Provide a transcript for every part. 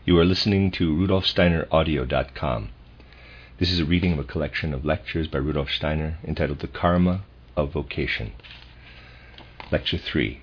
You are listening to RudolfSteinerAudio.com. This is a reading of a collection of lectures by Rudolf Steiner entitled The Karma of Vocation. Lecture 3.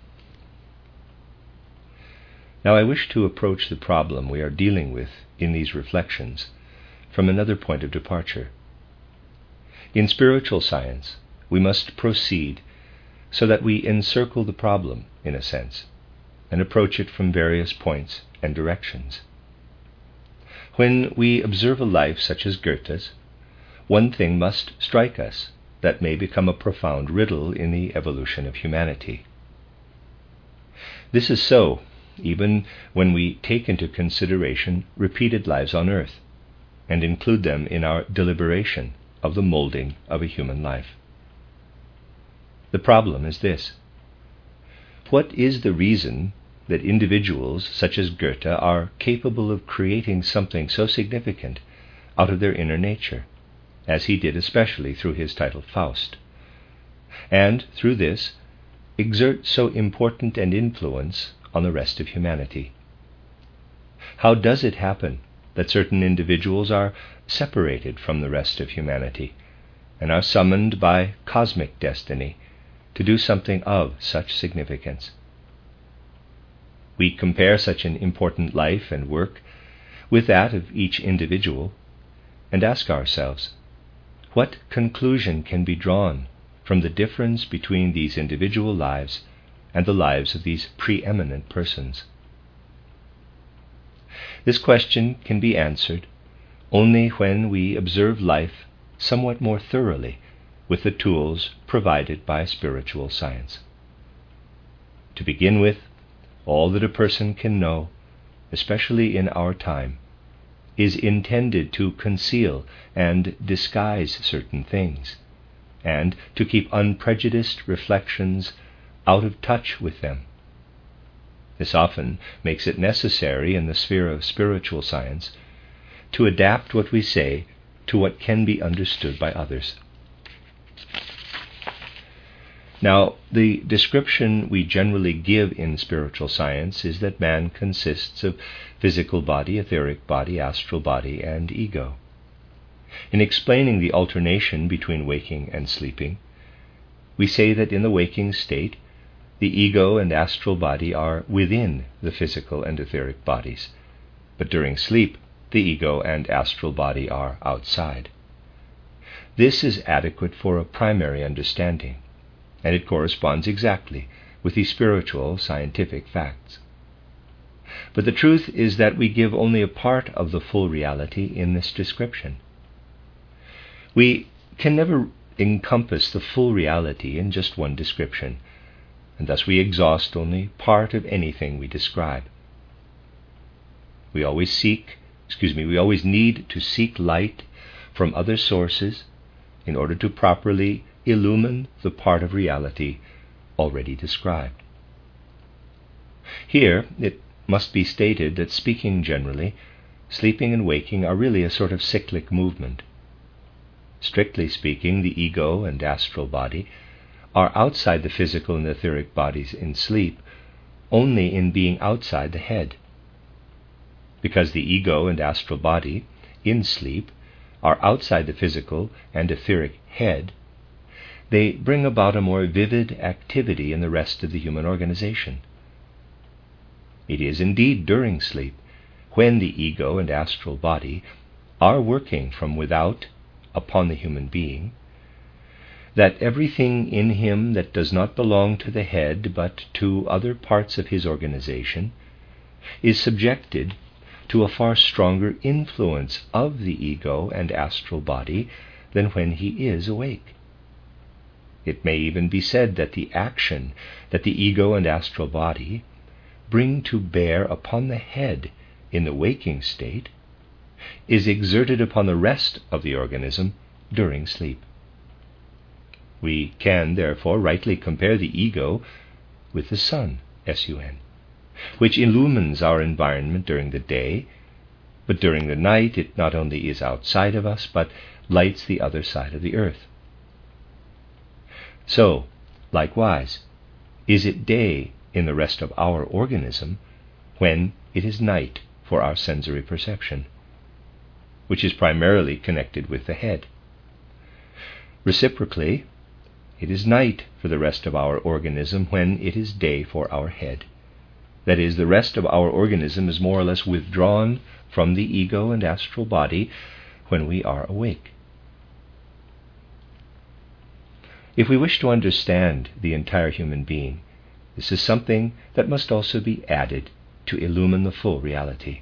Now I wish to approach the problem we are dealing with in these reflections from another point of departure. In spiritual science, we must proceed so that we encircle the problem, in a sense, and approach it from various points and directions. When we observe a life such as Goethe's, one thing must strike us that may become a profound riddle in the evolution of humanity. This is so even when we take into consideration repeated lives on earth and include them in our deliberation of the molding of a human life. The problem is this: what is the reason that individuals such as Goethe are capable of creating something so significant out of their inner nature, as he did especially through his title Faust, and through this exert so important an influence on the rest of humanity? How does it happen that certain individuals are separated from the rest of humanity and are summoned by cosmic destiny to do something of such significance? We compare such an important life and work with that of each individual and ask ourselves, what conclusion can be drawn from the difference between these individual lives and the lives of these preeminent persons? This question can be answered only when we observe life somewhat more thoroughly with the tools provided by spiritual science. To begin with, all that a person can know, especially in our time, is intended to conceal and disguise certain things, and to keep unprejudiced reflections out of touch with them. This often makes it necessary in the sphere of spiritual science to adapt what we say to what can be understood by others. Now, the description we generally give in spiritual science is that man consists of physical body, etheric body, astral body, and ego. In explaining the alternation between waking and sleeping, we say that in the waking state, the ego and astral body are within the physical and etheric bodies, but during sleep, the ego and astral body are outside. This is adequate for a primary understanding, and it corresponds exactly with the spiritual scientific facts. But the truth is that we give only a part of the full reality in this description. We can never encompass the full reality in just one description, and thus we exhaust only part of anything we describe. We always need to seek light from other sources in order to properly illumine the part of reality already described. Here it must be stated that, speaking generally, sleeping and waking are really a sort of cyclic movement. Strictly speaking, the ego and astral body are outside the physical and etheric bodies in sleep only in being outside the head. Because the ego and astral body in sleep are outside the physical and etheric head, they bring about a more vivid activity in the rest of the human organization. It is indeed during sleep, when the ego and astral body are working from without upon the human being, that everything in him that does not belong to the head but to other parts of his organization is subjected to a far stronger influence of the ego and astral body than when he is awake. It may even be said that the action that the ego and astral body bring to bear upon the head in the waking state is exerted upon the rest of the organism during sleep. We can, therefore, rightly compare the ego with the sun, S-U-N, which illumines our environment during the day, but during the night it not only is outside of us, but lights the other side of the earth. So, likewise, is it day in the rest of our organism when it is night for our sensory perception, which is primarily connected with the head. Reciprocally, it is night for the rest of our organism when it is day for our head. That is, the rest of our organism is more or less withdrawn from the ego and astral body when we are awake. If we wish to understand the entire human being, this is something that must also be added to illumine the full reality.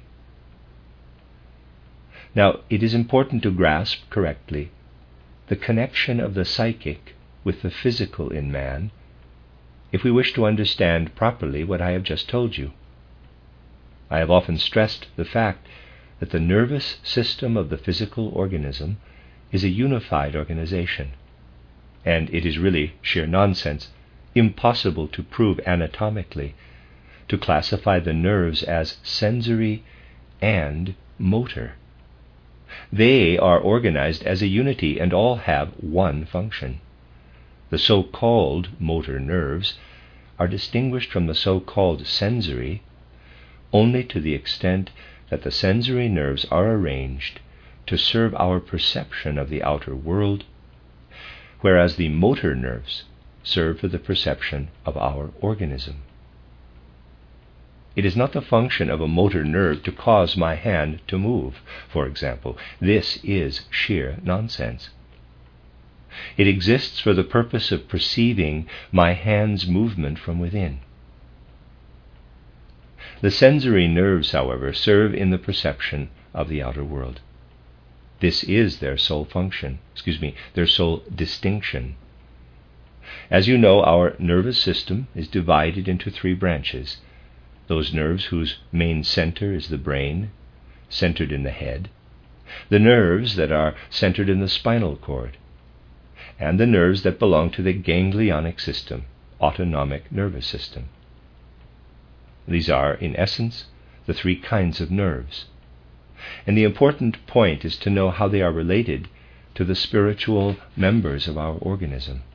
Now, it is important to grasp correctly the connection of the psychic with the physical in man if we wish to understand properly what I have just told you. I have often stressed the fact that the nervous system of the physical organism is a unified organization, and it is really sheer nonsense, impossible to prove anatomically, to classify the nerves as sensory and motor. They are organized as a unity and all have one function. The so-called motor nerves are distinguished from the so-called sensory only to the extent that the sensory nerves are arranged to serve our perception of the outer world, whereas the motor nerves serve for the perception of our organism. It is not the function of a motor nerve to cause my hand to move, for example. This is sheer nonsense. It exists for the purpose of perceiving my hand's movement from within. The sensory nerves, however, serve in the perception of the outer world. This is their sole function, their sole distinction. As you know, our nervous system is divided into three branches. Those nerves whose main center is the brain, centered in the head, the nerves that are centered in the spinal cord, and the nerves that belong to the ganglionic system, autonomic nervous system. These are, in essence, the three kinds of nerves. And the important point is to know how they are related to the spiritual members of our organism.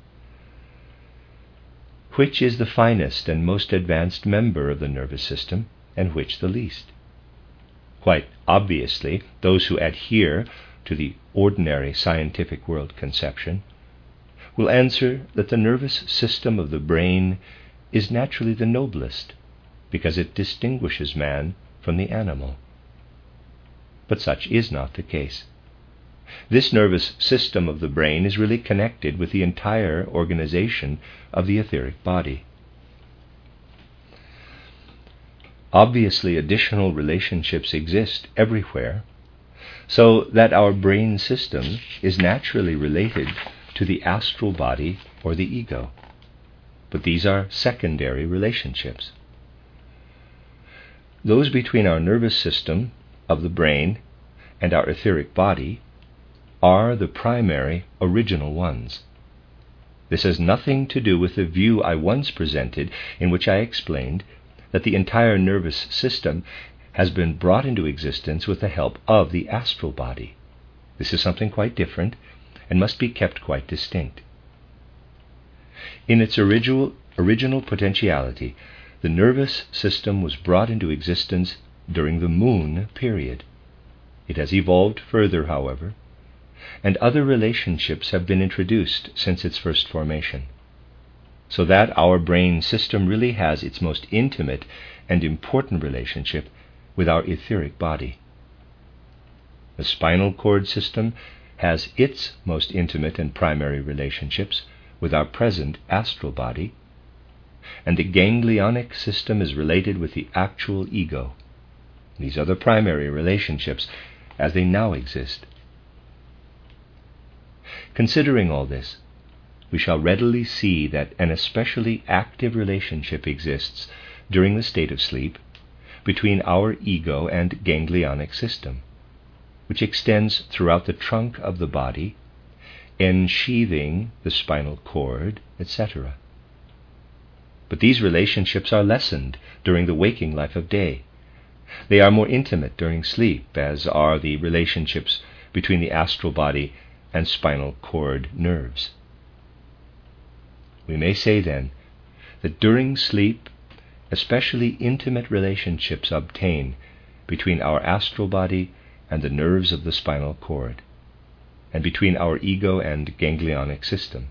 Which is the finest and most advanced member of the nervous system, and which the least? Quite obviously, those who adhere to the ordinary scientific world conception will answer that the nervous system of the brain is naturally the noblest, because it distinguishes man from the animal. But such is not the case. This nervous system of the brain is really connected with the entire organization of the etheric body. Obviously, additional relationships exist everywhere, so that our brain system is naturally related to the astral body or the ego. But these are secondary relationships. Those between our nervous system of the brain and our etheric body are the primary, original ones. This has nothing to do with the view I once presented, in which I explained that the entire nervous system has been brought into existence with the help of the astral body. This is something quite different and must be kept quite distinct. In its original potentiality, the nervous system was brought into existence during the moon period. It has evolved further, however, and other relationships have been introduced since its first formation, so that our brain system really has its most intimate and important relationship with our etheric body. The spinal cord system has its most intimate and primary relationships with our present astral body, and the ganglionic system is related with the actual ego. These are the primary relationships as they now exist. Considering all this, we shall readily see that an especially active relationship exists during the state of sleep between our ego and ganglionic system, which extends throughout the trunk of the body, ensheathing the spinal cord, etc. But these relationships are lessened during the waking life of day. They are more intimate during sleep, as are the relationships between the astral body and spinal cord nerves. We may say, then, that during sleep, especially intimate relationships obtain between our astral body and the nerves of the spinal cord, and between our ego and ganglionic system.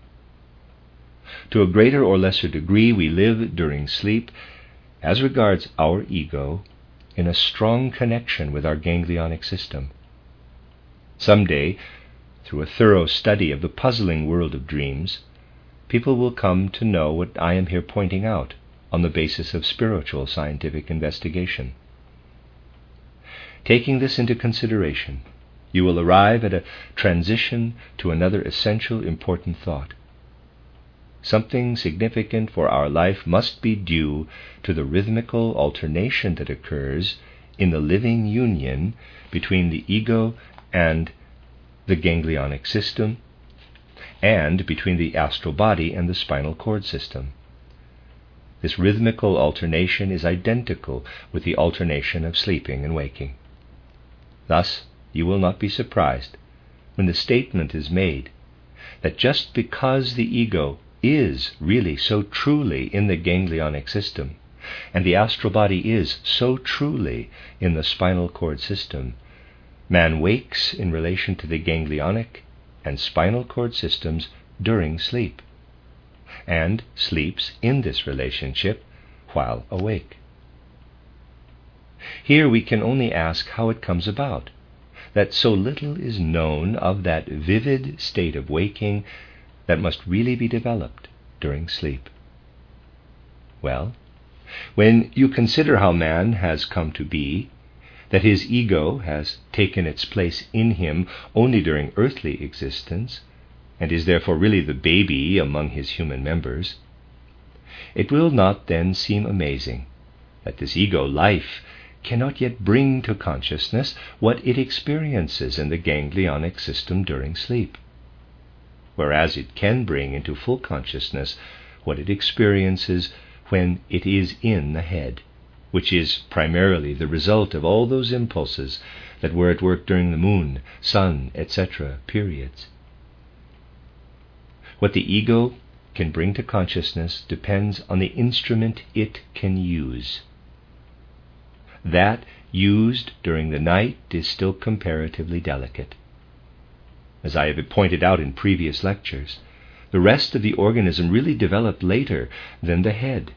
To a greater or lesser degree, we live during sleep, as regards our ego, in a strong connection with our ganglionic system. Someday, through a thorough study of the puzzling world of dreams, people will come to know what I am here pointing out on the basis of spiritual scientific investigation. Taking this into consideration, you will arrive at a transition to another essential important thought. Something significant for our life must be due to the rhythmical alternation that occurs in the living union between the ego and the ganglionic system, and between the astral body and the spinal cord system. This rhythmical alternation is identical with the alternation of sleeping and waking. Thus, you will not be surprised when the statement is made that just because the ego is really so truly in the ganglionic system, and the astral body is so truly in the spinal cord system, man wakes in relation to the ganglionic and spinal cord systems during sleep, and sleeps in this relationship while awake. Here we can only ask how it comes about that so little is known of that vivid state of waking that must really be developed during sleep. Well, when you consider how man has come to be, that his ego has taken its place in him only during earthly existence, and is therefore really the baby among his human members, it will not then seem amazing that this ego life cannot yet bring to consciousness what it experiences in the ganglionic system during sleep, whereas it can bring into full consciousness what it experiences when it is in the head, which is primarily the result of all those impulses that were at work during the moon, sun, etc. periods. What the ego can bring to consciousness depends on the instrument it can use. That used during the night is still comparatively delicate. As I have pointed out in previous lectures, the rest of the organism really developed later than the head,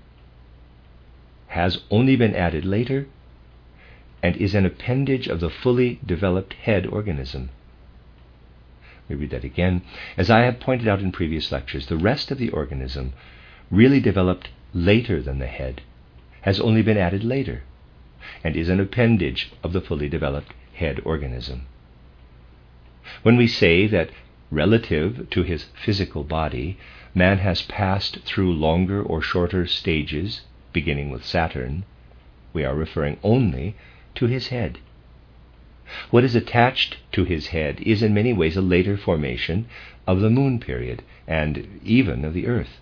has only been added later, and is an appendage of the fully developed head organism. Let me read that again. As I have pointed out in previous lectures, the rest of the organism really developed later than the head, has only been added later, and is an appendage of the fully developed head organism. When we say that relative to his physical body, man has passed through longer or shorter stages, beginning with Saturn, we are referring only to his head. What is attached to his head is in many ways a later formation of the moon period, and even of the earth.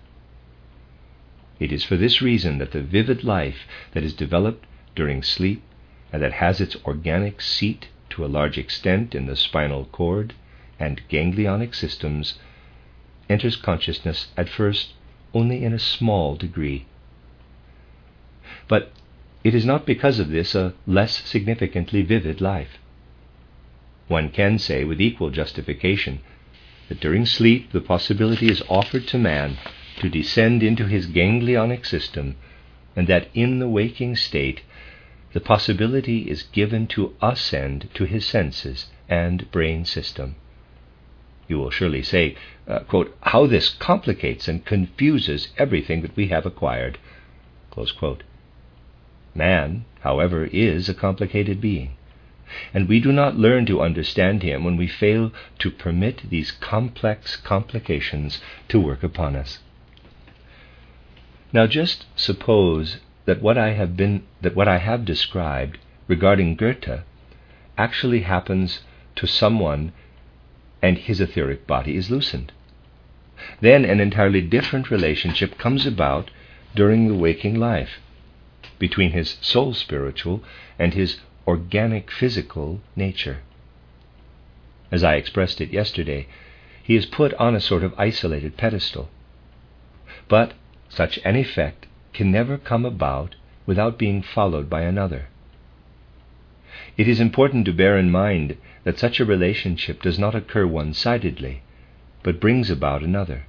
It is for this reason that the vivid life that is developed during sleep, and that has its organic seat to a large extent in the spinal cord and ganglionic systems, enters consciousness at first only in a small degree. But it is not because of this a less significantly vivid life. One can say with equal justification that during sleep the possibility is offered to man to descend into his ganglionic system, and that in the waking state the possibility is given to ascend to his senses and brain system. You will surely say, quote, how this complicates and confuses everything that we have acquired, close quote. Man, however, is a complicated being, and we do not learn to understand him when we fail to permit these complex complications to work upon us. Now just suppose that what I have described regarding Goethe actually happens to someone and his etheric body is loosened. Then an entirely different relationship comes about during the waking life between his soul spiritual and his organic physical nature. As I expressed it yesterday, he is put on a sort of isolated pedestal. But such an effect can never come about without being followed by another. It is important to bear in mind that such a relationship does not occur one-sidedly, but brings about another.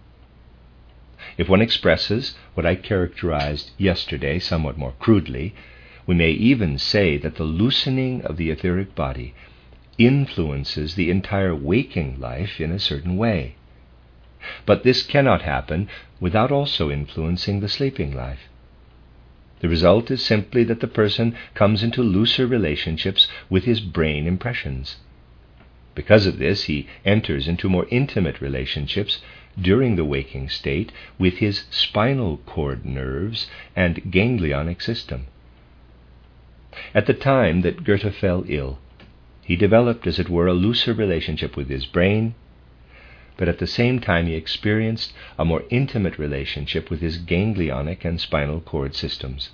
If one expresses what I characterized yesterday somewhat more crudely, we may even say that the loosening of the etheric body influences the entire waking life in a certain way. But this cannot happen without also influencing the sleeping life. The result is simply that the person comes into looser relationships with his brain impressions. Because of this, he enters into more intimate relationships during the waking state with his spinal cord nerves and ganglionic system. At the time that Goethe fell ill, he developed, as it were, a looser relationship with his brain, but at the same time he experienced a more intimate relationship with his ganglionic and spinal cord systems.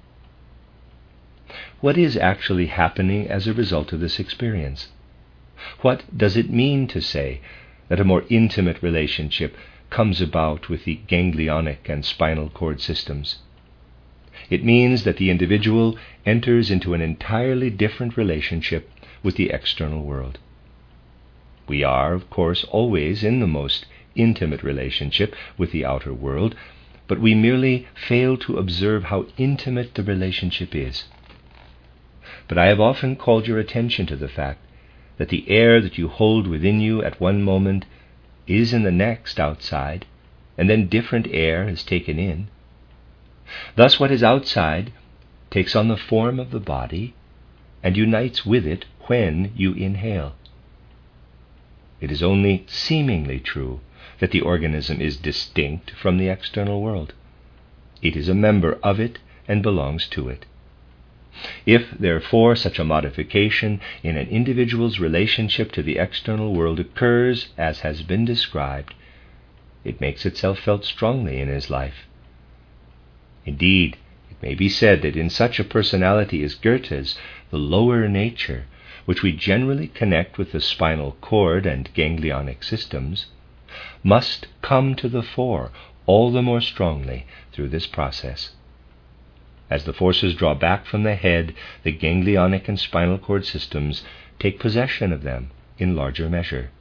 What is actually happening as a result of this experience? What does it mean to say that a more intimate relationship comes about with the ganglionic and spinal cord systems? It means that the individual enters into an entirely different relationship with the external world. We are, of course, always in the most intimate relationship with the outer world, but we merely fail to observe how intimate the relationship is. But I have often called your attention to the fact that the air that you hold within you at one moment is in the next outside, and then different air is taken in. Thus what is outside takes on the form of the body and unites with it when you inhale. It is only seemingly true that the organism is distinct from the external world. It is a member of it and belongs to it. If, therefore, such a modification in an individual's relationship to the external world occurs as has been described, it makes itself felt strongly in his life. Indeed, it may be said that in such a personality as Goethe's, the lower nature, which we generally connect with the spinal cord and ganglionic systems, must come to the fore all the more strongly through this process. As the forces draw back from the head, the ganglionic and spinal cord systems take possession of them in larger measure.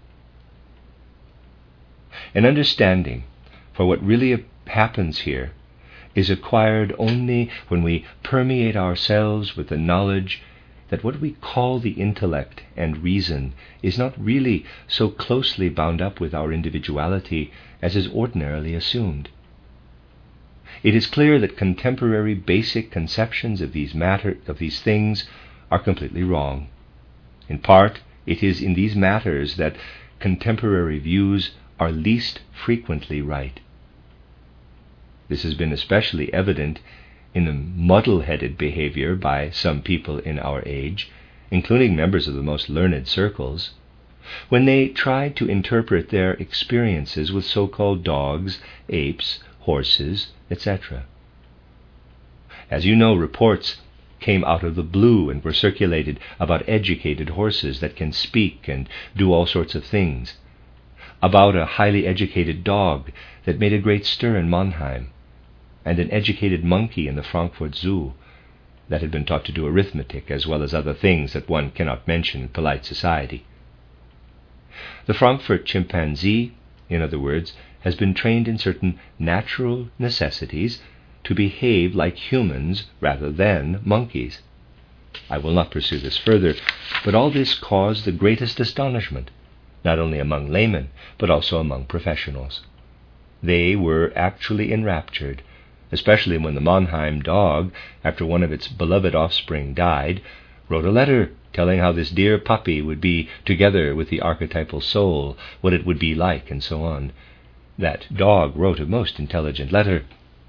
An understanding for what really happens here is acquired only when we permeate ourselves with the knowledge that what we call the intellect and reason is not really so closely bound up with our individuality as is ordinarily assumed. It is clear that contemporary basic conceptions of these things are completely wrong. In part, it is in these matters that contemporary views are least frequently right. This has been especially evident in the muddle-headed behavior by some people in our age, including members of the most learned circles, when they try to interpret their experiences with so-called dogs, apes, horses, etc. As you know, reports came out of the blue and were circulated about educated horses that can speak and do all sorts of things, about a highly educated dog that made a great stir in Mannheim, and an educated monkey in the Frankfurt Zoo that had been taught to do arithmetic as well as other things that one cannot mention in polite society. The Frankfurt chimpanzee, in other words, has been trained in certain natural necessities to behave like humans rather than monkeys. I will not pursue this further, but all this caused the greatest astonishment, not only among laymen, but also among professionals. They were actually enraptured, especially when the Mannheim dog, after one of its beloved offspring died, wrote a letter telling how this dear puppy would be together with the archetypal soul, what it would be like, and so on. That dog wrote a most intelligent letter.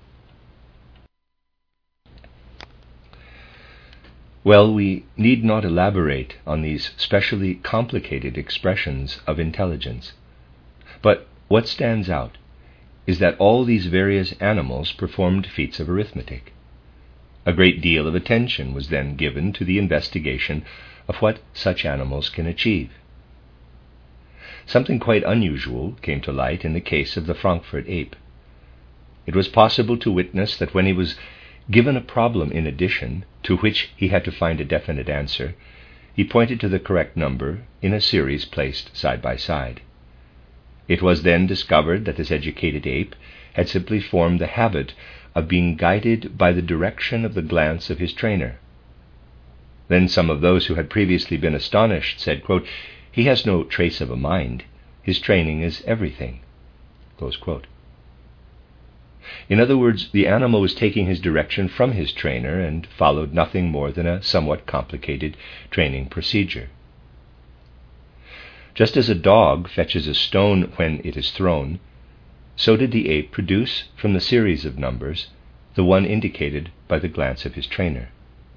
Well, we need not elaborate on these specially complicated expressions of intelligence. But what stands out is that all these various animals performed feats of arithmetic. A great deal of attention was then given to the investigation of what such animals can achieve. Something quite unusual came to light in the case of the Frankfurt ape. It was possible to witness that when he was Given a problem in addition, to which he had to find a definite answer, he pointed to the correct number in a series placed side by side. It was then discovered that this educated ape had simply formed the habit of being guided by the direction of the glance of his trainer. Then some of those who had previously been astonished said, quote, "He has no trace of a mind. His training is everything." Close quote. In other words, the animal was taking his direction from his trainer and followed nothing more than a somewhat complicated training procedure. Just as a dog fetches a stone when it is thrown, so did the ape produce from the series of numbers the one indicated by the glance of his trainer.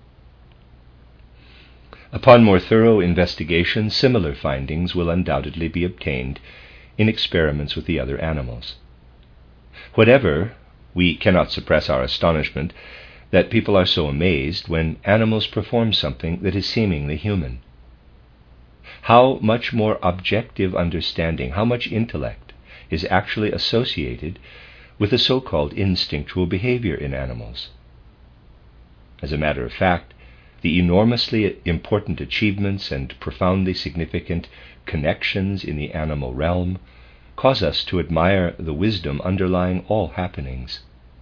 Upon more thorough investigation, similar findings will undoubtedly be obtained in experiments with the other animals. Whatever, we cannot suppress our astonishment that people are so amazed when animals perform something that is seemingly human. How much more objective understanding, how much intellect is actually associated with the so-called instinctual behavior in animals. As a matter of fact, the enormously important achievements and profoundly significant connections in the animal realm cause us to admire the wisdom underlying all happenings.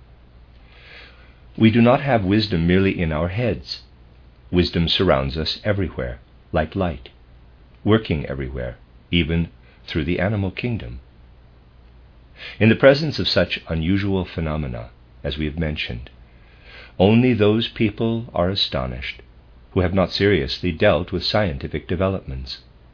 We do not have wisdom merely in our heads. Wisdom surrounds us everywhere, like light, working everywhere, even through the animal kingdom. In the presence of such unusual phenomena, as we have mentioned, only those people are astonished who have not seriously dealt with scientific developments.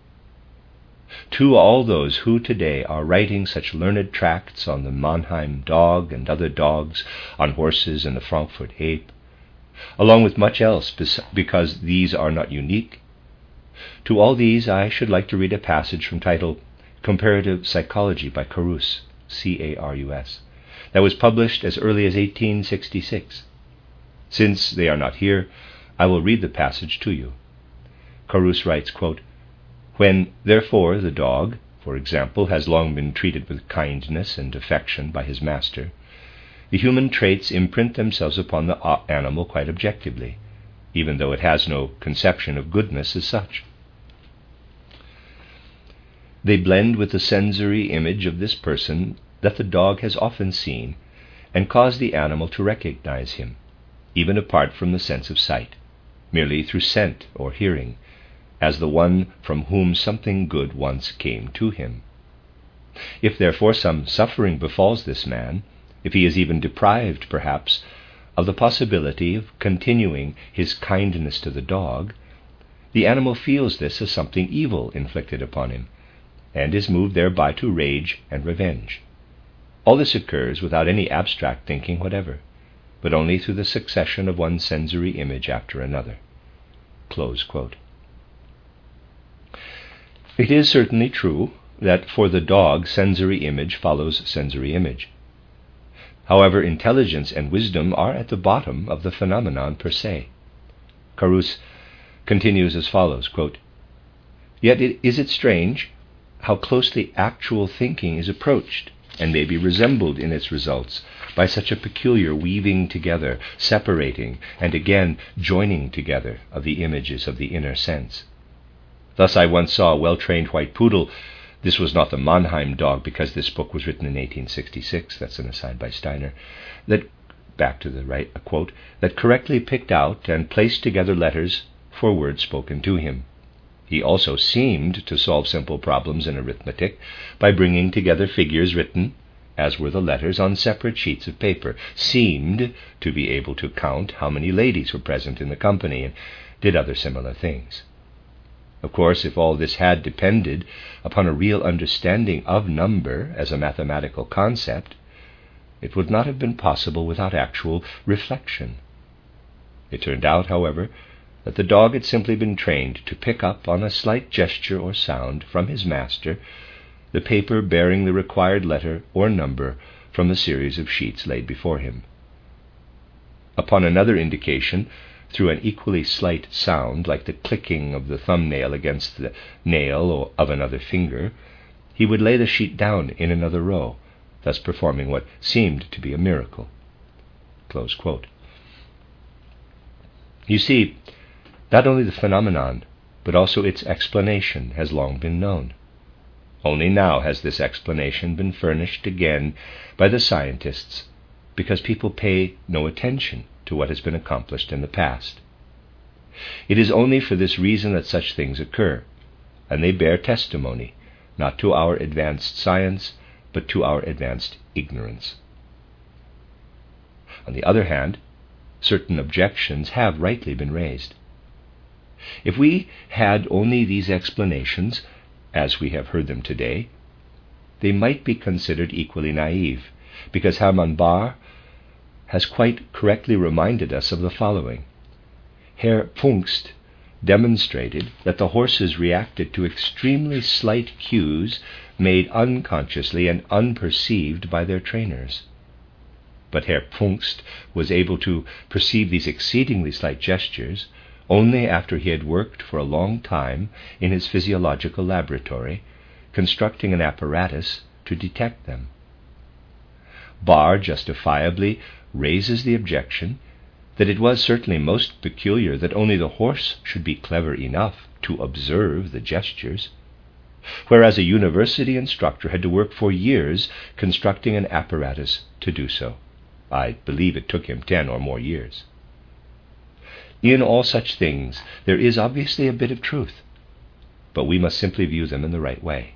To all those who today are writing such learned tracts on the Mannheim dog and other dogs, on horses and the Frankfurt ape, along with much else because these are not unique, to all these I should like to read a passage from titled Comparative Psychology by Carus, C-A-R-U-S, that was published as early as 1866. Since they are not here, I will read the passage to you. Carus writes, quote, "When, therefore, the dog, for example, has long been treated with kindness and affection by his master, the human traits imprint themselves upon the animal quite objectively, even though it has no conception of goodness as such. They blend with the sensory image of this person that the dog has often seen and cause the animal to recognize him, even apart from the sense of sight, merely through scent or hearing, as the one from whom something good once came to him. If therefore some suffering befalls this man, if he is even deprived, perhaps, of the possibility of continuing his kindness to the dog, the animal feels this as something evil inflicted upon him, and is moved thereby to rage and revenge. All this occurs without any abstract thinking whatever, but only through the succession of one sensory image after another." Close quote. It is certainly true that for the dog sensory image follows sensory image. However, intelligence and wisdom are at the bottom of the phenomenon per se. Carus continues as follows, quote, "Yet is it strange how closely actual thinking is approached and may be resembled in its results by such a peculiar weaving together, separating, and again joining together of the images of the inner sense. Thus I once saw a well-trained white poodle. This was not the Mannheim dog, because this book was written in 1866, that's an aside by Steiner, that, back to the right, a quote, that correctly picked out and placed together letters for words spoken to him. He also seemed to solve simple problems in arithmetic by bringing together figures written, as were the letters, on separate sheets of paper, seemed to be able to count how many ladies were present in the company, and did other similar things. Of course, if all this had depended upon a real understanding of number as a mathematical concept, it would not have been possible without actual reflection. It turned out, however, that the dog had simply been trained to pick up on a slight gesture or sound from his master the paper bearing the required letter or number from the series of sheets laid before him. Upon another indication, through an equally slight sound, like the clicking of the thumbnail against the nail of another finger, he would lay the sheet down in another row, thus performing what seemed to be a miracle." Close quote. You see, not only the phenomenon, but also its explanation has long been known. Only now has this explanation been furnished again by the scientists, because people pay no attention to what has been accomplished in the past. It is only for this reason that such things occur, and they bear testimony, not to our advanced science, but to our advanced ignorance. On the other hand, certain objections have rightly been raised. If we had only these explanations, as we have heard them today, they might be considered equally naive, because Hermann Bahr has quite correctly reminded us of the following. Herr Pfungst demonstrated that the horses reacted to extremely slight cues made unconsciously and unperceived by their trainers. But Herr Pfungst was able to perceive these exceedingly slight gestures only after he had worked for a long time in his physiological laboratory, constructing an apparatus to detect them. Bahr justifiably raises the objection that it was certainly most peculiar that only the horse should be clever enough to observe the gestures, whereas a university instructor had to work for years constructing an apparatus to do so. I believe it took him 10 or more years. In all such things there is obviously a bit of truth, but we must simply view them in the right way.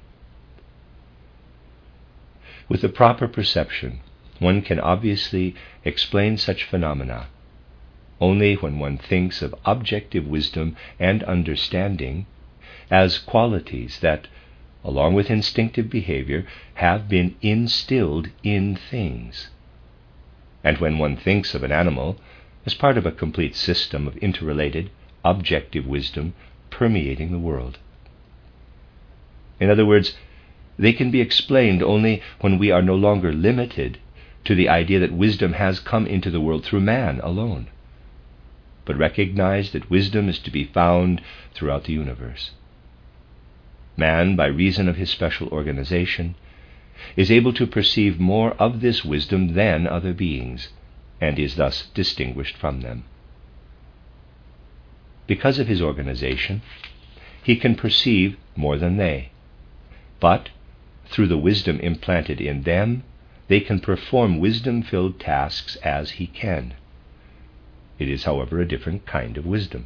With the proper perception, one can obviously explain such phenomena only when one thinks of objective wisdom and understanding as qualities that, along with instinctive behavior, have been instilled in things. And when one thinks of an animal as part of a complete system of interrelated, objective wisdom permeating the world. In other words, they can be explained only when we are no longer limited to the idea that wisdom has come into the world through man alone, but recognize that wisdom is to be found throughout the universe. Man, by reason of his special organization, is able to perceive more of this wisdom than other beings, and is thus distinguished from them. Because of his organization, he can perceive more than they, but through the wisdom implanted in them, they can perform wisdom-filled tasks as he can. It is, however, a different kind of wisdom.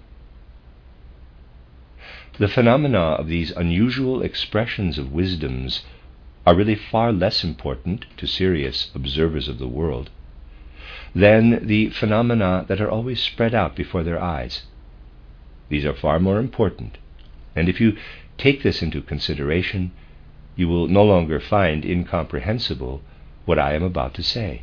The phenomena of these unusual expressions of wisdoms are really far less important to serious observers of the world than the phenomena that are always spread out before their eyes. These are far more important, and if you take this into consideration, you will no longer find incomprehensible what I am about to say.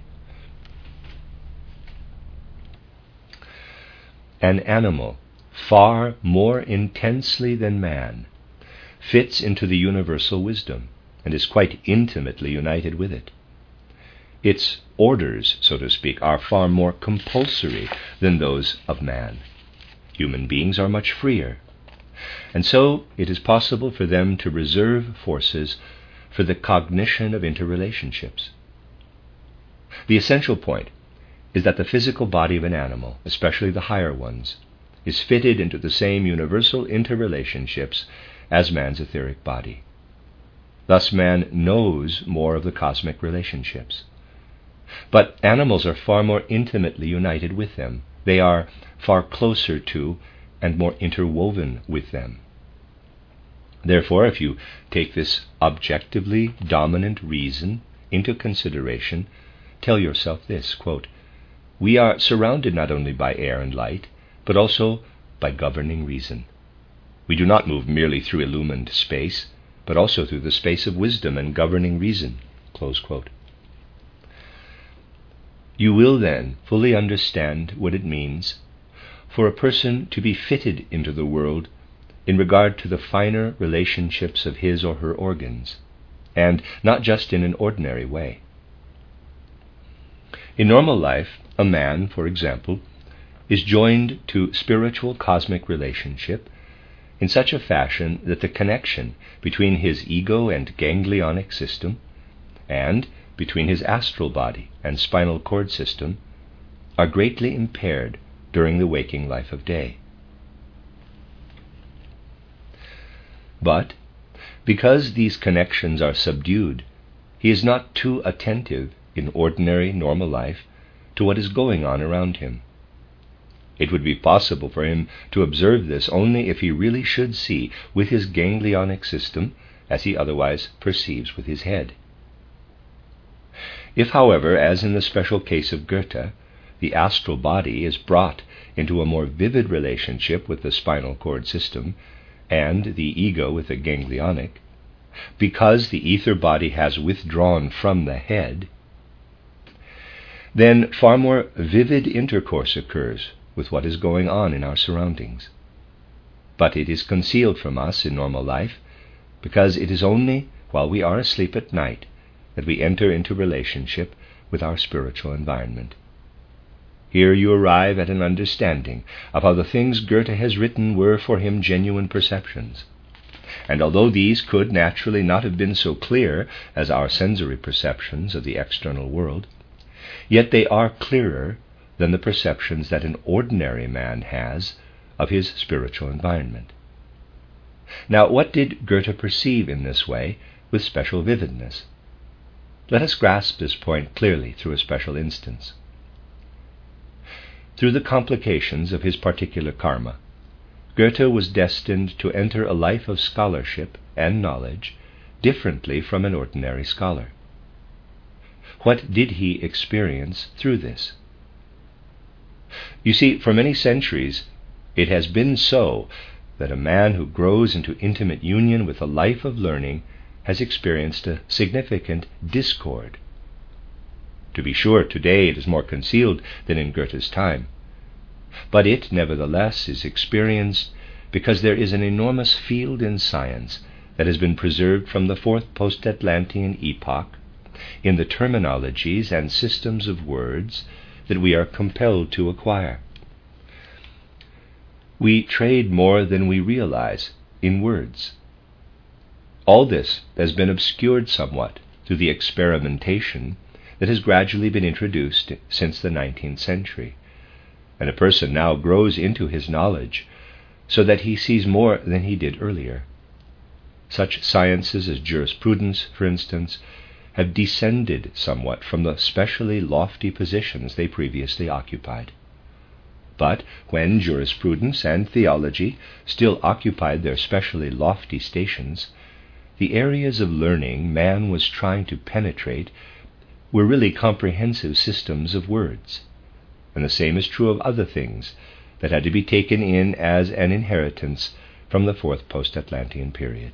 An animal, far more intensely than man, fits into the universal wisdom and is quite intimately united with it. Its orders, so to speak, are far more compulsory than those of man. Human beings are much freer, and so it is possible for them to reserve forces for the cognition of interrelationships. The essential point is that the physical body of an animal, especially the higher ones, is fitted into the same universal interrelationships as man's etheric body. Thus man knows more of the cosmic relationships. But animals are far more intimately united with them. They are far closer to and more interwoven with them. Therefore, if you take this objectively dominant reason into consideration, tell yourself this, quote, "We are surrounded not only by air and light, but also by governing reason. We do not move merely through illumined space, but also through the space of wisdom and governing reason." Close quote. You will then fully understand what it means for a person to be fitted into the world in regard to the finer relationships of his or her organs, and not just in an ordinary way. In normal life, a man, for example, is joined to spiritual cosmic relationship in such a fashion that the connection between his ego and ganglionic system and between his astral body and spinal cord system are greatly impaired during the waking life of day. But, because these connections are subdued, he is not too attentive in ordinary, normal life to what is going on around him. It would be possible for him to observe this only if he really should see with his ganglionic system as he otherwise perceives with his head. If, however, as in the special case of Goethe, the astral body is brought into a more vivid relationship with the spinal cord system and the ego with the ganglionic, because the ether body has withdrawn from the head, then far more vivid intercourse occurs with what is going on in our surroundings. But it is concealed from us in normal life, because it is only while we are asleep at night that we enter into relationship with our spiritual environment. Here you arrive at an understanding of how the things Goethe has written were for him genuine perceptions. And although these could naturally not have been so clear as our sensory perceptions of the external world, yet they are clearer than the perceptions that an ordinary man has of his spiritual environment. Now, what did Goethe perceive in this way with special vividness? Let us grasp this point clearly through a special instance. Through the complications of his particular karma, Goethe was destined to enter a life of scholarship and knowledge differently from an ordinary scholar. What did he experience through this? You see, for many centuries it has been so that a man who grows into intimate union with a life of learning has experienced a significant discord. To be sure, today it is more concealed than in Goethe's time, but it nevertheless is experienced because there is an enormous field in science that has been preserved from the fourth post-Atlantean epoch in the terminologies and systems of words that we are compelled to acquire. We trade more than we realize in words. All this has been obscured somewhat through the experimentation that has gradually been introduced since the 19th century, and a person now grows into his knowledge so that he sees more than he did earlier. Such sciences as jurisprudence, for instance, have descended somewhat from the specially lofty positions they previously occupied. But when jurisprudence and theology still occupied their specially lofty stations, the areas of learning man was trying to penetrate were really comprehensive systems of words, and the same is true of other things that had to be taken in as an inheritance from the fourth post-Atlantean period.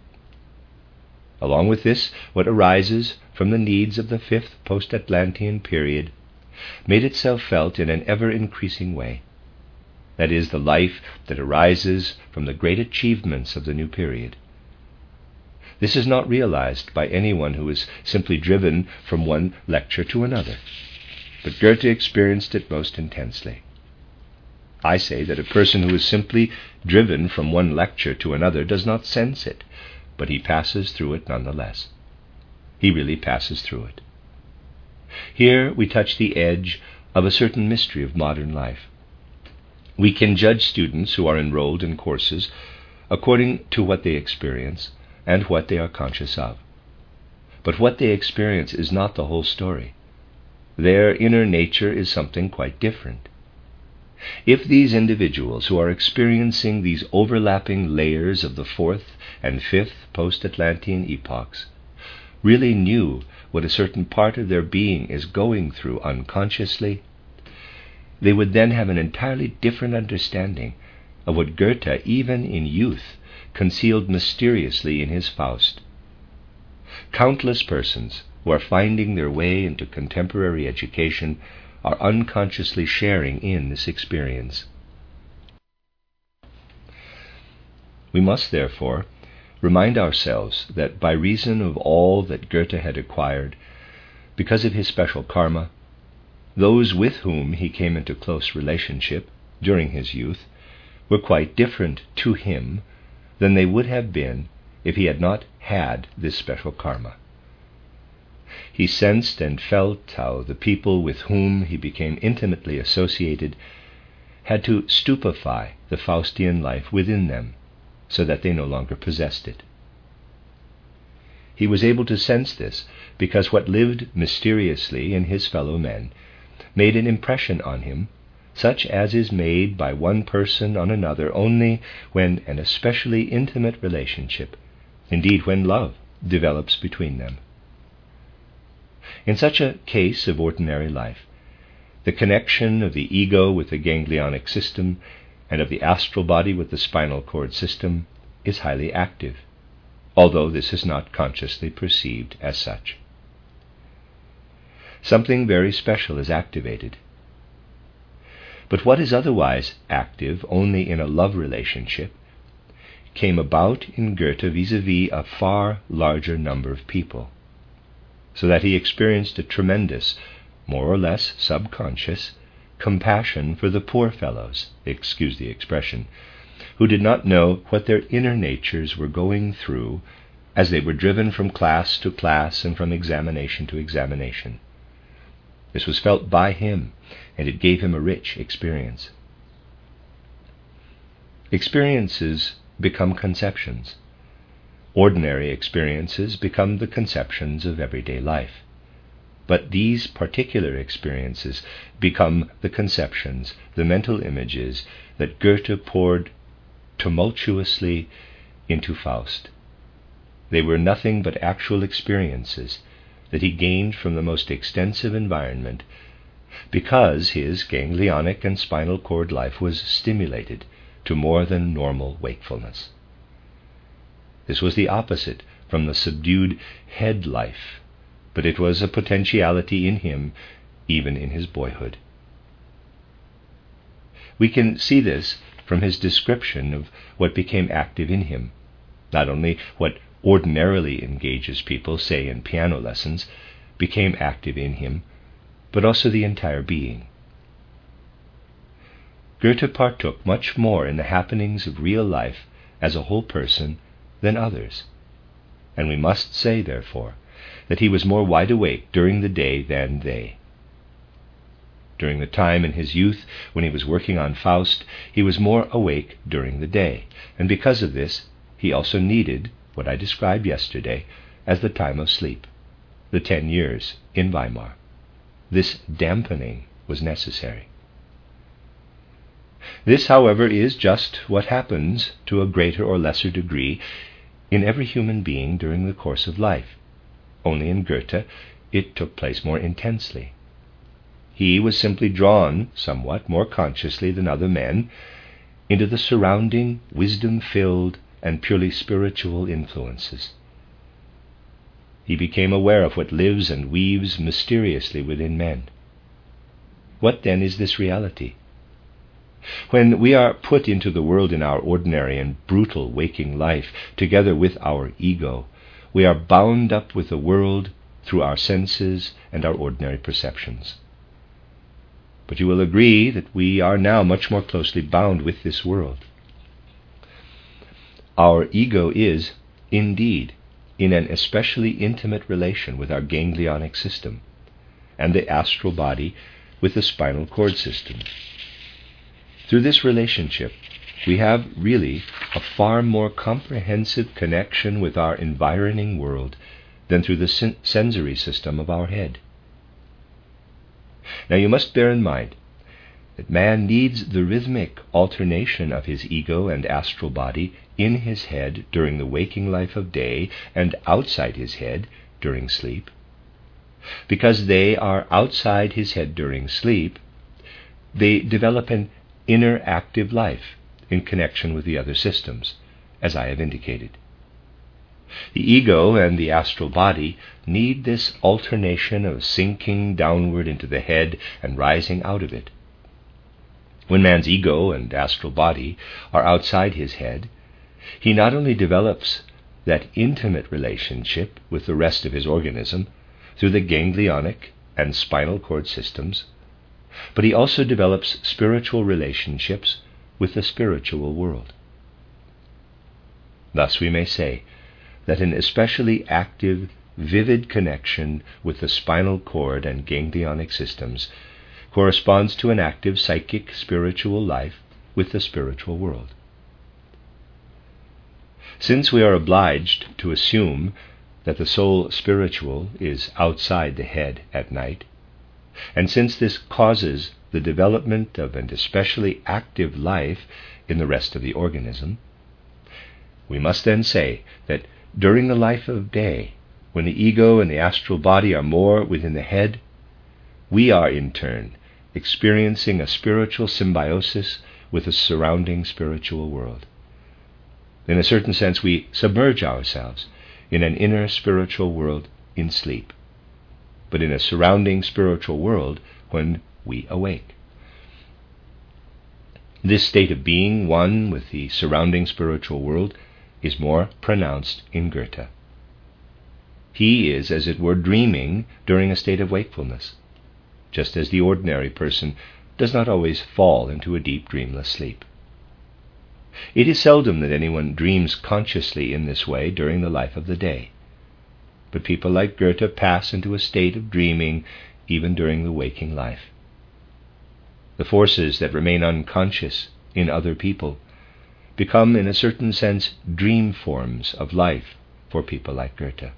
Along with this, what arises from the needs of the fifth post-Atlantean period made itself felt in an ever-increasing way. That is, the life that arises from the great achievements of the new period. This is not realized by anyone who is simply driven from one lecture to another, but Goethe experienced it most intensely. I say that a person who is simply driven from one lecture to another does not sense it, but he passes through it nonetheless. He really passes through it. Here we touch the edge of a certain mystery of modern life. We can judge students who are enrolled in courses according to what they experience and what they are conscious of. But what they experience is not the whole story. Their inner nature is something quite different. If these individuals who are experiencing these overlapping layers of the fourth and fifth post-Atlantean epochs really knew what a certain part of their being is going through unconsciously, they would then have an entirely different understanding of what Goethe, even in youth, concealed mysteriously in his Faust. Countless persons who are finding their way into contemporary education are unconsciously sharing in this experience. We must, therefore, remind ourselves that by reason of all that Goethe had acquired, because of his special karma, those with whom he came into close relationship during his youth were quite different to him than they would have been if he had not had this special karma. He sensed and felt how the people with whom he became intimately associated had to stupefy the Faustian life within them so that they no longer possessed it. He was able to sense this because what lived mysteriously in his fellow men made an impression on him such as is made by one person on another only when an especially intimate relationship, indeed when love, develops between them. In such a case of ordinary life, the connection of the ego with the ganglionic system and of the astral body with the spinal cord system is highly active, although this is not consciously perceived as such. Something very special is activated. But what is otherwise active only in a love relationship came about in Goethe vis-à-vis a far larger number of people, so that he experienced a tremendous, more or less subconscious, compassion for the poor fellows, excuse the expression, who did not know what their inner natures were going through as they were driven from class to class and from examination to examination. This was felt by him, and it gave him a rich experience. Experiences become conceptions. Ordinary experiences become the conceptions of everyday life. But these particular experiences become the conceptions, the mental images that Goethe poured tumultuously into Faust. They were nothing but actual experiences that he gained from the most extensive environment because his ganglionic and spinal cord life was stimulated to more than normal wakefulness. This was the opposite from the subdued head life, but it was a potentiality in him even in his boyhood. We can see this from his description of what became active in him, not only what ordinarily engages people, say in piano lessons, became active in him, but also the entire being. Goethe partook much more in the happenings of real life as a whole person than others, and we must say, therefore, that he was more wide awake during the day than they. During the time in his youth when he was working on Faust, he was more awake during the day, and because of this, he also needed what I described yesterday as the time of sleep, the 10 years in Weimar. This dampening was necessary. This, however, is just what happens to a greater or lesser degree in every human being during the course of life. Only in Goethe it took place more intensely. He was simply drawn, somewhat more consciously than other men, into the surrounding, wisdom-filled, and purely spiritual influences. He became aware of what lives and weaves mysteriously within men. What then is this reality? When we are put into the world in our ordinary and brutal waking life, together with our ego, we are bound up with the world through our senses and our ordinary perceptions. But you will agree that we are now much more closely bound with this world. Our ego is, indeed, in an especially intimate relation with our ganglionic system, and the astral body with the spinal cord system. Through this relationship, we have really a far more comprehensive connection with our environing world than through the sensory system of our head. Now you must bear in mind that man needs the rhythmic alternation of his ego and astral body in his head during the waking life of day and outside his head during sleep. Because they are outside his head during sleep, they develop an inner active life in connection with the other systems, as I have indicated. The ego and the astral body need this alternation of sinking downward into the head and rising out of it. When man's ego and astral body are outside his head, he not only develops that intimate relationship with the rest of his organism through the ganglionic and spinal cord systems, but he also develops spiritual relationships with the spiritual world. Thus we may say that an especially active, vivid connection with the spinal cord and ganglionic systems corresponds to an active psychic spiritual life with the spiritual world. Since we are obliged to assume that the soul spiritual is outside the head at night, and since this causes the development of an especially active life in the rest of the organism, we must then say that during the life of day, when the ego and the astral body are more within the head, we are in turn experiencing a spiritual symbiosis with the surrounding spiritual world. In a certain sense, we submerge ourselves in an inner spiritual world in sleep, but in a surrounding spiritual world when we awake. This state of being one with the surrounding spiritual world is more pronounced in Goethe. He is, as it were, dreaming during a state of wakefulness, just as the ordinary person does not always fall into a deep dreamless sleep. It is seldom that anyone dreams consciously in this way during the life of the day, but people like Goethe pass into a state of dreaming even during the waking life. The forces that remain unconscious in other people become, in a certain sense, dream forms of life for people like Goethe.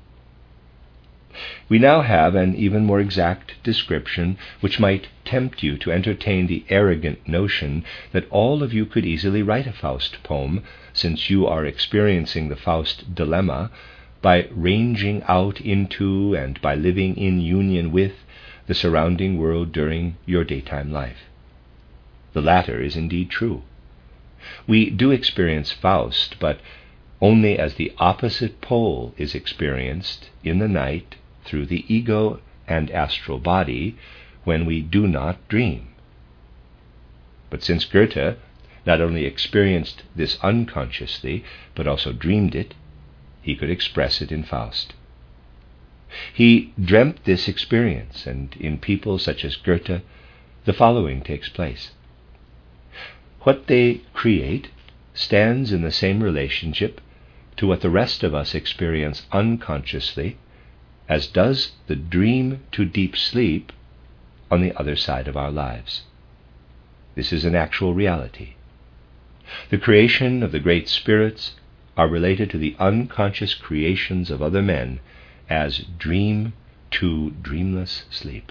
We now have an even more exact description which might tempt you to entertain the arrogant notion that all of you could easily write a Faust poem, since you are experiencing the Faust dilemma by ranging out into and by living in union with the surrounding world during your daytime life. The latter is indeed true. We do experience Faust, but only as the opposite pole is experienced in the night through the ego and astral body when we do not dream. But since Goethe not only experienced this unconsciously, but also dreamed it, he could express it in Faust. He dreamt this experience, and in people such as Goethe, the following takes place. What they create stands in the same relationship to what the rest of us experience unconsciously as does the dream to deep sleep on the other side of our lives. This is an actual reality. The creation of the great spirits are related to the unconscious creations of other men as dream to dreamless sleep.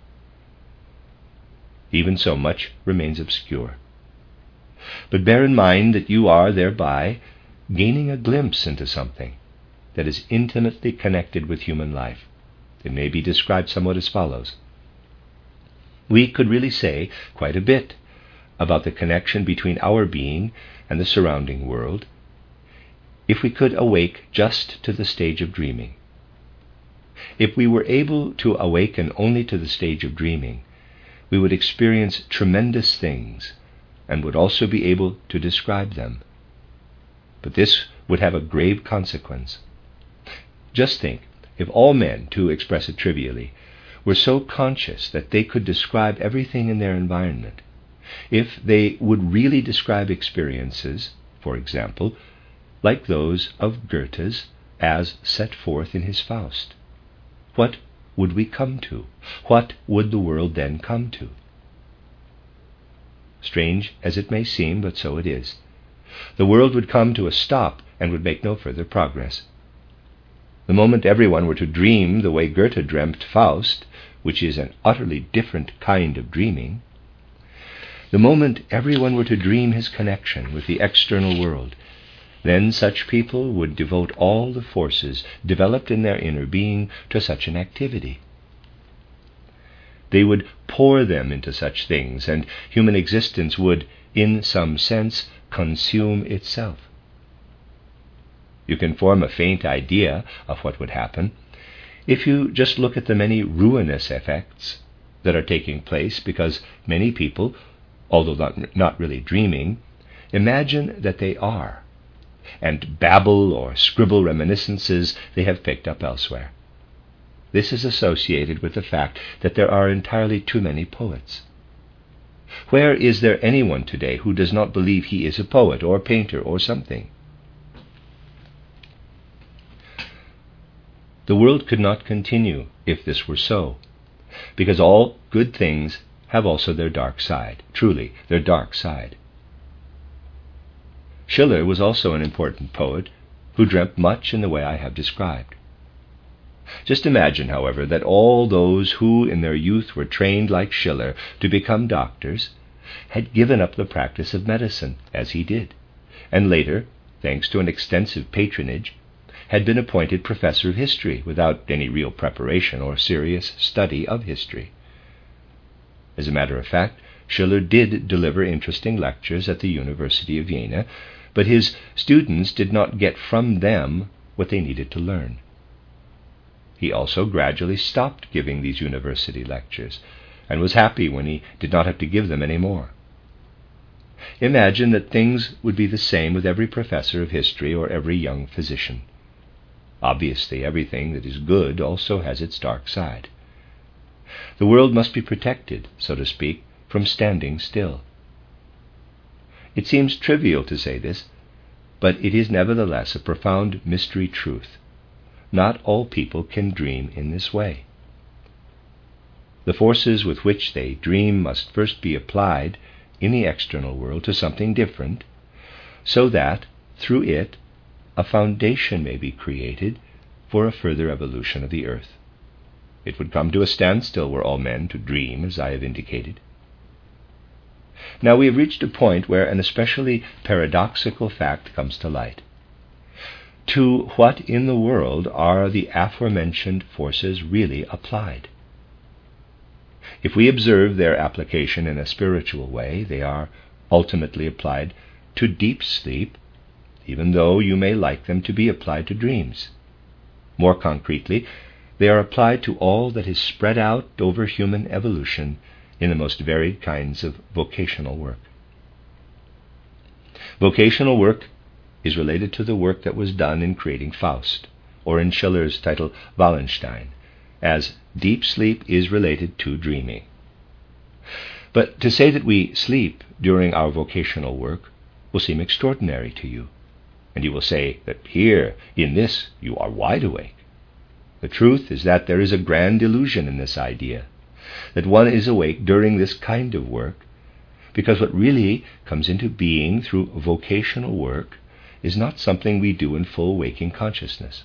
Even so, much remains obscure. But bear in mind that you are thereby gaining a glimpse into something that is intimately connected with human life. It may be described somewhat as follows. We could really say quite a bit about the connection between our being and the surrounding world if we could awake just to the stage of dreaming. If we were able to awaken only to the stage of dreaming, we would experience tremendous things and would also be able to describe them. But this would have a grave consequence. Just think, if all men, to express it trivially, were so conscious that they could describe everything in their environment, if they would really describe experiences, for example, like those of Goethe's as set forth in his Faust, what would we come to? What would the world then come to? Strange as it may seem, but so it is. The world would come to a stop and would make no further progress. The moment everyone were to dream the way Goethe dreamt Faust, which is an utterly different kind of dreaming, the moment everyone were to dream his connection with the external world, then such people would devote all the forces developed in their inner being to such an activity. They would pour them into such things, and human existence would, in some sense, consume itself. You can form a faint idea of what would happen if you just look at the many ruinous effects that are taking place because many people, although not really dreaming, imagine that they are, and babble or scribble reminiscences they have picked up elsewhere. This is associated with the fact that there are entirely too many poets. Where is there anyone today who does not believe he is a poet or painter or something? The world could not continue if this were so, because all good things have also their dark side, truly, their dark side. Schiller was also an important poet who dreamt much in the way I have described. Just imagine, however, that all those who in their youth were trained like Schiller to become doctors had given up the practice of medicine, as he did, and later, thanks to an extensive patronage, had been appointed professor of history without any real preparation or serious study of history. As a matter of fact, Schiller did deliver interesting lectures at the University of Vienna, but his students did not get from them what they needed to learn. He also gradually stopped giving these university lectures, and was happy when he did not have to give them any more. Imagine that things would be the same with every professor of history or every young physician. Obviously, everything that is good also has its dark side. The world must be protected, so to speak, from standing still. It seems trivial to say this, but it is nevertheless a profound mystery truth. Not all people can dream in this way. The forces with which they dream must first be applied in the external world to something different, so that, through it, a foundation may be created for a further evolution of the earth. It would come to a standstill were all men to dream, as I have indicated. Now we have reached a point where an especially paradoxical fact comes to light. To what in the world are the aforementioned forces really applied? If we observe their application in a spiritual way, they are ultimately applied to deep sleep, even though you may like them to be applied to dreams. More concretely, they are applied to all that is spread out over human evolution in the most varied kinds of vocational work. Vocational work is related to the work that was done in creating Faust, or in Schiller's title Wallenstein, as deep sleep is related to dreaming. But to say that we sleep during our vocational work will seem extraordinary to you, and you will say that here, in this, you are wide awake. The truth is that there is a grand illusion in this idea, that one is awake during this kind of work, because what really comes into being through vocational work is not something we do in full waking consciousness.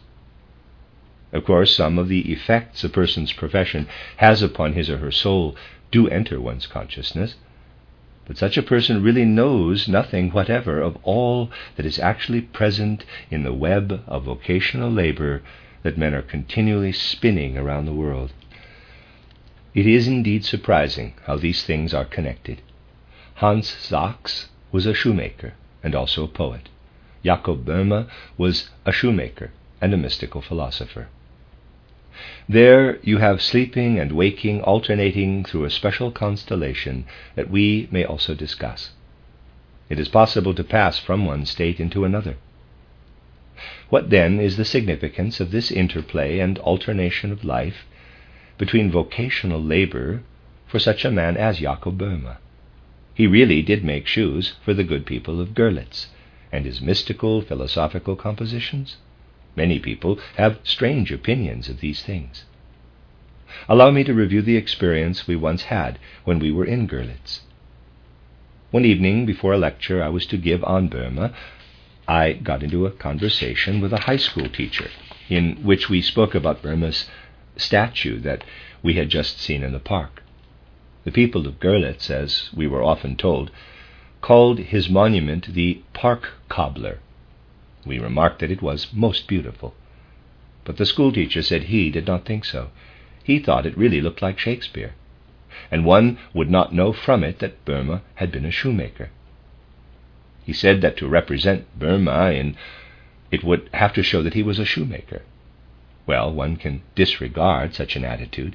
Of course, some of the effects a person's profession has upon his or her soul do enter one's consciousness, but such a person really knows nothing whatever of all that is actually present in the web of vocational labor that men are continually spinning around the world. It is indeed surprising how these things are connected. Hans Sachs was a shoemaker and also a poet. Jakob Böhme was a shoemaker and a mystical philosopher. There you have sleeping and waking alternating through a special constellation that we may also discuss. It is possible to pass from one state into another. What then is the significance of this interplay and alternation of life between vocational labor for such a man as Jakob Böhme? He really did make shoes for the good people of Görlitz, and his mystical, philosophical compositions? Many people have strange opinions of these things. Allow me to review the experience we once had when we were in Görlitz. One evening, before a lecture I was to give on Böhme, I got into a conversation with a high school teacher, in which we spoke about Böhme's statue that we had just seen in the park. The people of Görlitz, as we were often told, called his monument the Park Cobbler. We remarked that it was most beautiful, but the schoolteacher said he did not think so. He thought it really looked like Shakespeare, and one would not know from it that Böhme had been a shoemaker. He said that to represent Böhme it would have to show that he was a shoemaker. Well, one can disregard such an attitude.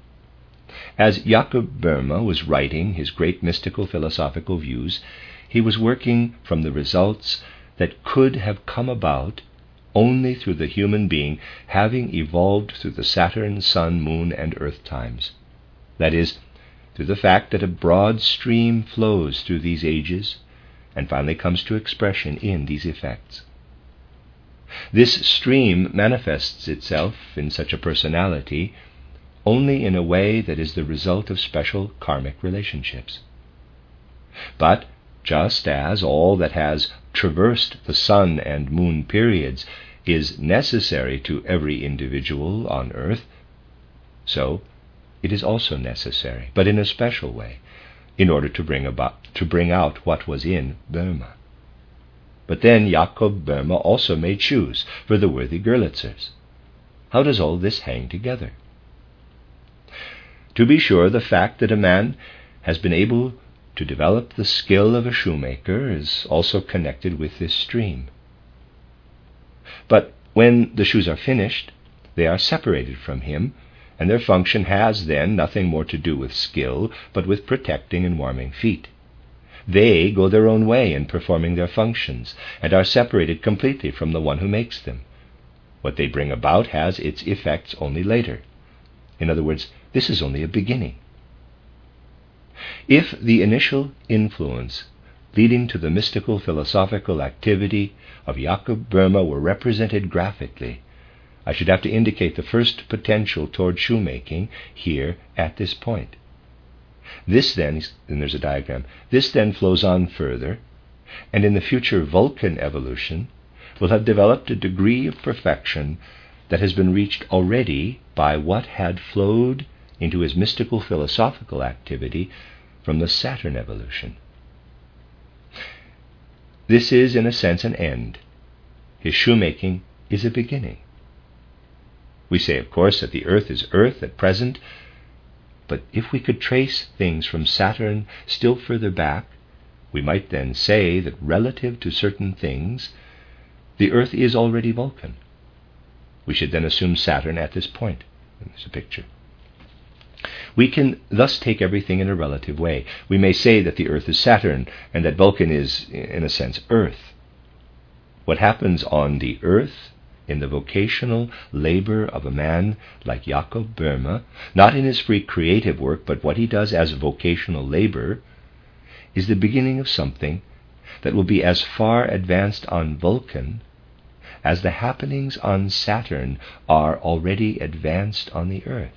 As Jakob Böhme was writing his great mystical philosophical views, he was working from the results that could have come about only through the human being having evolved through the Saturn, Sun, Moon, and Earth times. That is, through the fact that a broad stream flows through these ages and finally comes to expression in these effects. This stream manifests itself in such a personality only in a way that is the result of special karmic relationships. But just as all that has traversed the sun and moon periods is necessary to every individual on earth, so it is also necessary, but in a special way, in order to bring out what was in Burma. But then Jakob Burma also made shoes for the worthy Görlitzers. How does all this hang together? To be sure, the fact that a man has been able to develop the skill of a shoemaker is also connected with this stream. But when the shoes are finished, they are separated from him, and their function has then nothing more to do with skill, but with protecting and warming feet. They go their own way in performing their functions, and are separated completely from the one who makes them. What they bring about has its effects only later. In other words, this is only a beginning. If the initial influence leading to the mystical philosophical activity of Jakob Burma were represented graphically, I should have to indicate the first potential toward shoemaking here at this point. This then, and there's a diagram, this then flows on further, and in the future Vulcan evolution will have developed a degree of perfection that has been reached already by what had flowed into his mystical philosophical activity from the Saturn evolution. This is, in a sense, an end. His shoemaking is a beginning. We say, of course, that the earth is earth at present, but if we could trace things from Saturn still further back, we might then say that relative to certain things, the earth is already Vulcan. We should then assume Saturn at this point. There's a picture. We can thus take everything in a relative way. We may say that the earth is Saturn, and that Vulcan is, in a sense, earth. What happens on the earth in the vocational labor of a man like Jakob Burma, not in his free creative work, but what he does as vocational labor, is the beginning of something that will be as far advanced on Vulcan as the happenings on Saturn are already advanced on the earth.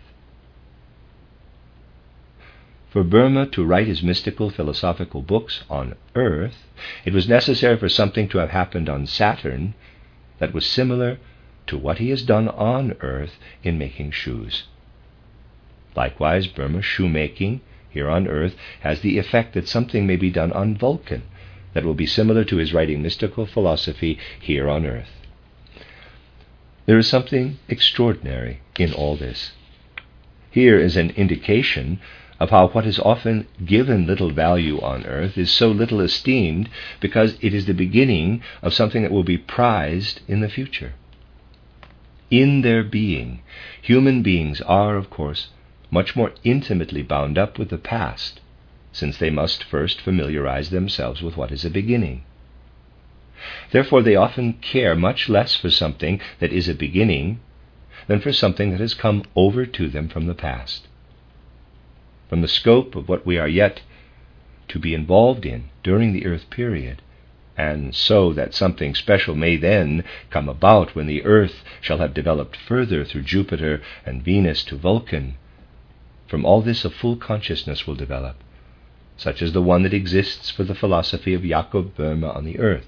For Burma to write his mystical philosophical books on earth, it was necessary for something to have happened on Saturn that was similar to what he has done on earth in making shoes. Likewise, Burma's shoemaking here on earth has the effect that something may be done on Vulcan that will be similar to his writing mystical philosophy here on earth. There is something extraordinary in all this. Here is an indication of how what is often given little value on earth is so little esteemed because it is the beginning of something that will be prized in the future. In their being, human beings are, of course, much more intimately bound up with the past, since they must first familiarize themselves with what is a beginning. Therefore, they often care much less for something that is a beginning than for something that has come over to them from the past. From the scope of what we are yet to be involved in during the earth period, and so that something special may then come about when the earth shall have developed further through Jupiter and Venus to Vulcan, from all this a full consciousness will develop, such as the one that exists for the philosophy of Jakob Burma on the earth.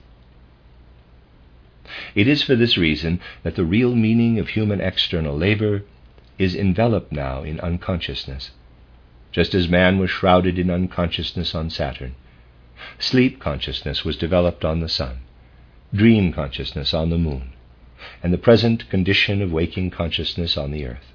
It is for this reason that the real meaning of human external labor is enveloped now in unconsciousness. Just as man was shrouded in unconsciousness on Saturn, sleep consciousness was developed on the sun, dream consciousness on the moon, and the present condition of waking consciousness on the earth.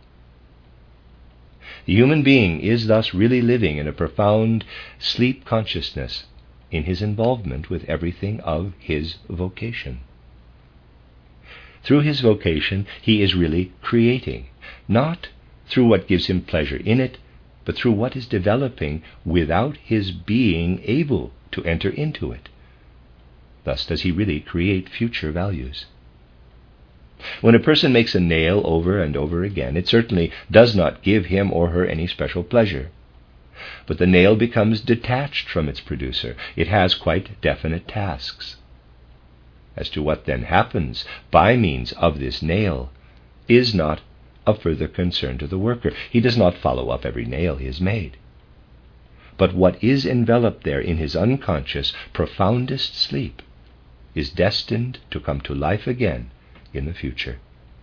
The human being is thus really living in a profound sleep consciousness in his involvement with everything of his vocation. Through his vocation, he is really creating, not through what gives him pleasure in it, but through what is developing without his being able to enter into it. Thus does he really create future values. When a person makes a nail over and over again, it certainly does not give him or her any special pleasure. But the nail becomes detached from its producer. It has quite definite tasks. As to what then happens by means of this nail is not of further concern to the worker. He does not follow up every nail he has made. But what is enveloped there in his unconscious, profoundest sleep is destined to come to life again in the future.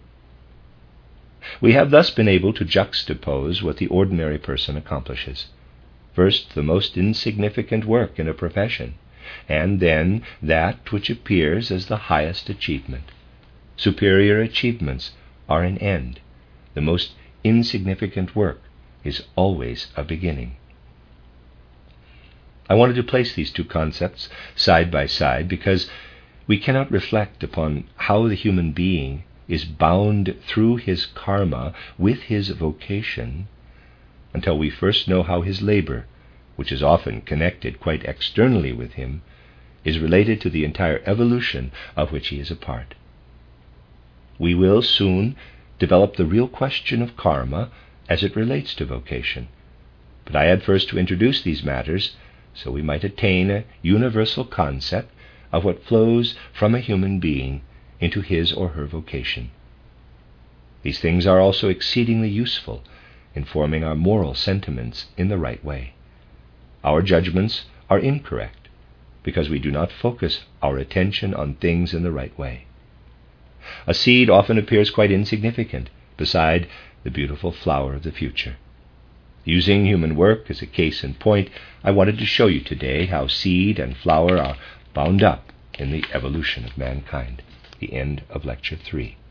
We have thus been able to juxtapose what the ordinary person accomplishes. First, the most insignificant work in a profession, and then that which appears as the highest achievement. Superior achievements are an end. The most insignificant work is always a beginning. I wanted to place these two concepts side by side because we cannot reflect upon how the human being is bound through his karma with his vocation until we first know how his labor, which is often connected quite externally with him, is related to the entire evolution of which he is a part. We will soon develop the real question of karma as it relates to vocation, but I had first to introduce these matters so we might attain a universal concept of what flows from a human being into his or her vocation. These things are also exceedingly useful in forming our moral sentiments in the right way. Our judgments are incorrect because we do not focus our attention on things in the right way. A seed often appears quite insignificant beside the beautiful flower of the future. Using human work as a case in point, I wanted to show you today how seed and flower are bound up in the evolution of mankind. The end of Lecture 3.